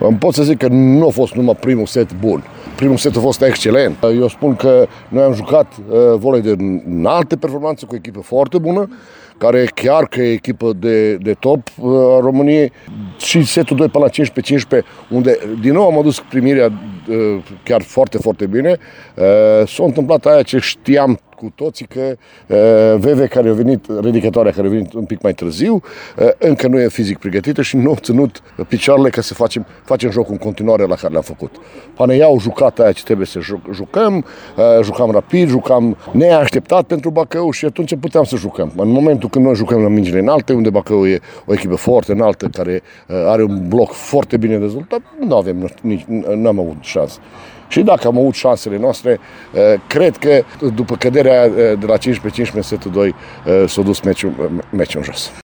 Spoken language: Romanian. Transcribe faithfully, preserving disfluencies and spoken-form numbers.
Îmi pot să zic că nu a fost numai primul set bun. Primul set a fost excelent. Eu spun că noi am jucat uh, volei de înalte performanțe cu o echipă foarte bună, care chiar că e echipă de, de top uh, a României. Și setul doi până la cincisprezece cincisprezece, unde din nou am adus primirea uh, chiar foarte, foarte bine. Uh, s-a întâmplat aia ce știam cu toții că uh, Veve, care a venit, ridicătoarea care a venit un pic mai târziu, uh, încă nu e fizic pregătită și nu a ținut picioarele ca să facem, facem jocul în continuare la care l-am făcut. Panea au jucat aia ce trebuie să jucăm, uh, jucam rapid, jucam neașteptat pentru Bacău și atunci puteam să jucăm. În momentul când noi jucăm la mingile înalte, unde Bacău e o echipă foarte înaltă, care uh, are un bloc foarte bine dezvoltat, nu avem nici, n-am avut șansă. Și dacă am avut șansele noastre, cred că după căderea de la cincisprezece cincisprezece în setul doi s-a dus meciul, meciul în jos.